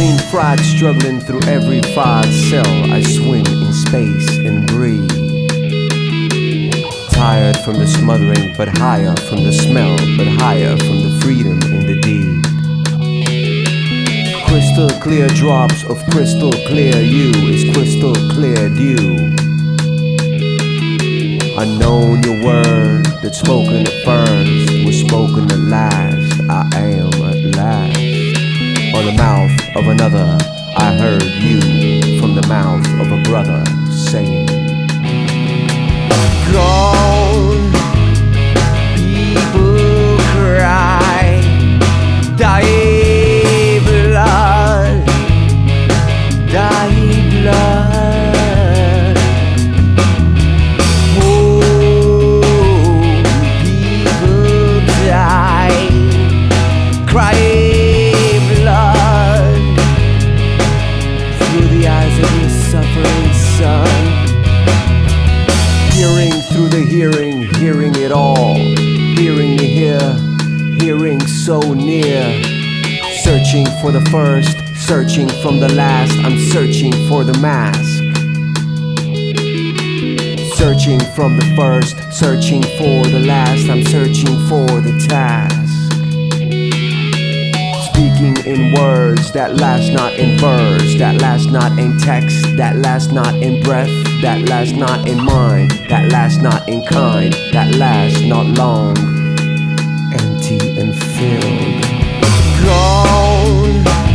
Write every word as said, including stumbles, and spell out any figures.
green frog struggling through every five cell. I swim in space and breathe. Tired from the smothering, but higher from the smell, but higher from the freedom in the deed. Crystal clear drops of crystal clear you is crystal clear dew. Unknown your word that spoken at first was spoken at last. I am at last. On the mouth of another I heard you from the mouth of a brother saying, gone, people cry, die blood, die blood. Oh, people die, cry blood through the eyes of your suffering son. Hearing through the hearing, hearing it all, hearing to hear, hearing so near. Searching for the first, searching from the last, I'm searching for the mask. Searching from the first, searching for the last, I'm searching for the task. Speaking in words that last not in verse, that last not in text, that last not in breath, that last not in mind, that last not in kind, that last not long, empty and filled. Gone.